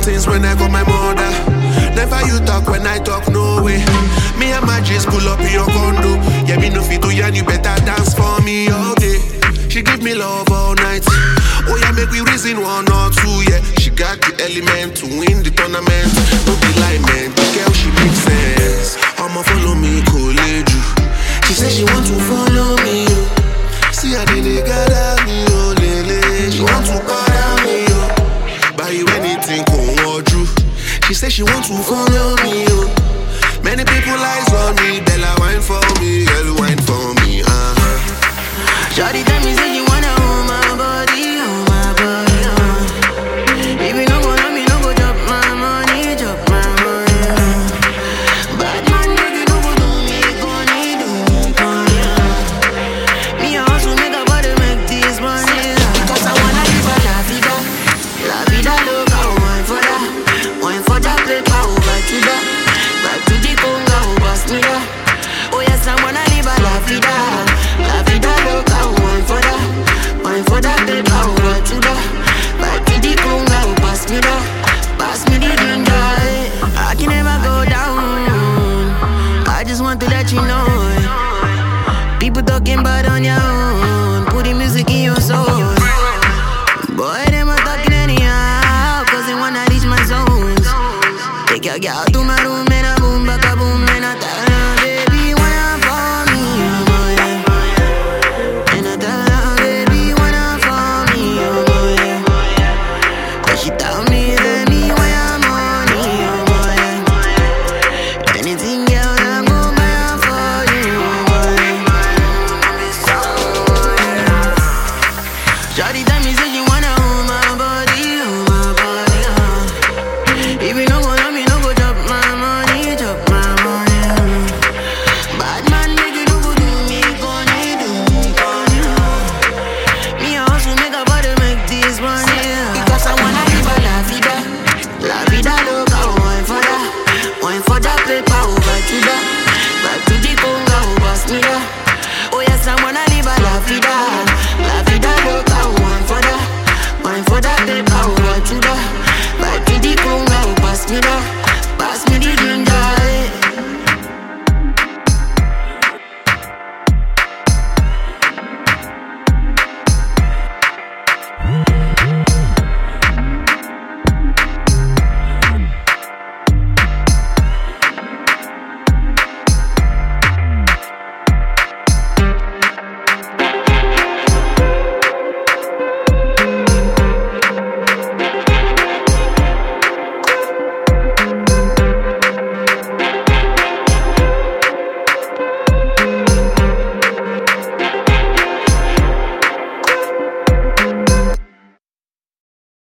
things when I got my mother. Never you talk when I talk, no way. Me and my G's pull up in your condo. Yeah, me no fit do ya, you better dance for me, okay. She give me love all night. Oh yeah, make we reason 1 or 2, yeah. She got the element to win the tournament. No be lie, man, the girl, she makes sense. I'ma follow me, college. She said she want to follow me, oh. See how the nigga that me, oh, lele. She want to call me, oh. Buy you anything, come on, Drew. She said she want to follow me, oh. Many people eyes on me, Bella wine for me, girl wine for me, Shawty tell me say you wanna hold my body, hold my body, If you no go love me, no go chop my money, Bad man, baby, no go do me funny, Me I also make a body make this money, Cause I wanna live a la vida loca, wine for that paper, back to the conga, pass me that. Oh yes, I wanna live a la vida loca, wine for that paper, back to the conga, pass me the ginger. I can never go down. I just want to let you know. People talking about on your own, put the music in your soul. Boy, them are talking anyhow, cause they wanna reach my zones. Take your girl to my room and a boom, back a boom, and I tell her, baby, wanna for me, And I tell her, baby, wanna for me, Cause she tell me, let me where I'm money, Anything else, I'm gon' buy for you, Shawty tell me